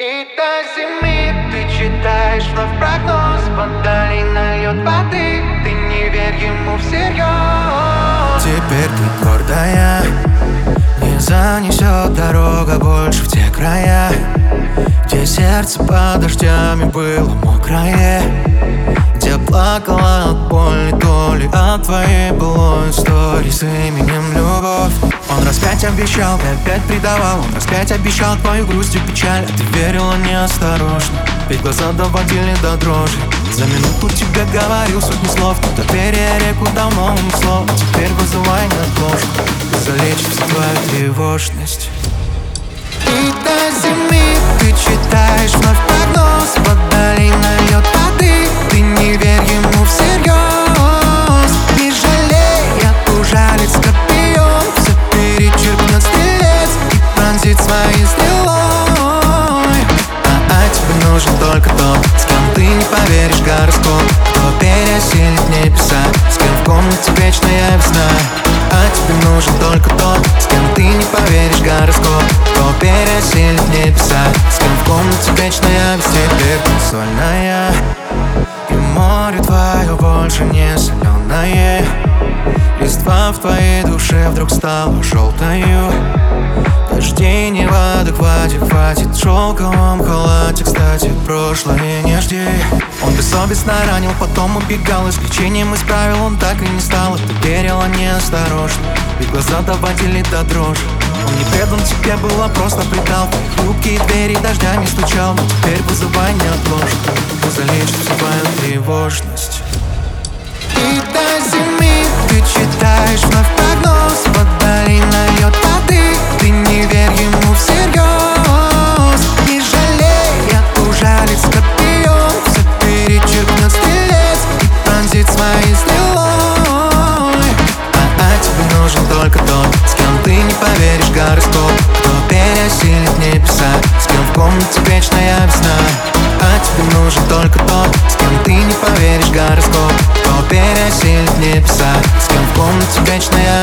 И до зимы ты читаешь вновь прогноз. Под долиной льет воды, ты не верь ему всерьез. Теперь ты гордая, не занесет дорога больше в те края, где сердце под дождями было мокрое, где плакала от боли, то ли от твоей былой истории с именем любовь. Он раз 5 обещал, ты опять предавал. Он раз 5 обещал твою грусть и печаль, а ты верила неосторожно, ведь глаза доводили до дрожи. За минуту тебе говорил сотни слов, но доверие реку давно унесло. А теперь вызывай неотложку, залечит всю твою тревожность. И до зимы ты читаешь вновь прогноз. Под долиной льет воды, ты не верь ему всерьез. Не жалей, ужалит скорпион, все перечеркнет стрелец и пронзит своей стрелой. А тебе нужен только тот, с кем ты не поверишь гороскоп, кто пересилит небеса, с кем в комнате вечная весна. А тебе нужен только тот, с кем ты не поверишь гороскоп, кто пересилит небеса, с кем в комнате вечная весна. Теперь ты сольная, и море твое больше не соленое. Листва в твоей душе вдруг стала желтою. Дождей не в адеквате, хватит в шелковом халате. Кстати, прошлое не жди. Он бессовестно ранил, потом убегал. Исключением из правил он так и не стал. Ты верила неосторожно, ведь глаза доводили до дрожи. Он не предан тебе, было просто предал. Хрупкие двери дождями стучал. Но теперь вызывай неотложку, залечит всю твою тревожность. И до зимы ты читаешь вновь прогноз. Под долиной льет воды, ты не верь ему всерьез. Не жалей, ужалит скорпион, все перечеркнет стрелец и пронзит своей стрелой. А тебе нужен только тот, с кем ты не поверишь гороскоп, кто пересилит небеса, с кем в комнате вечная весна. А тебе нужен только тот, с кем ты не поверишь гороскоп, кто пересилит небеса, с кем в комнате вечная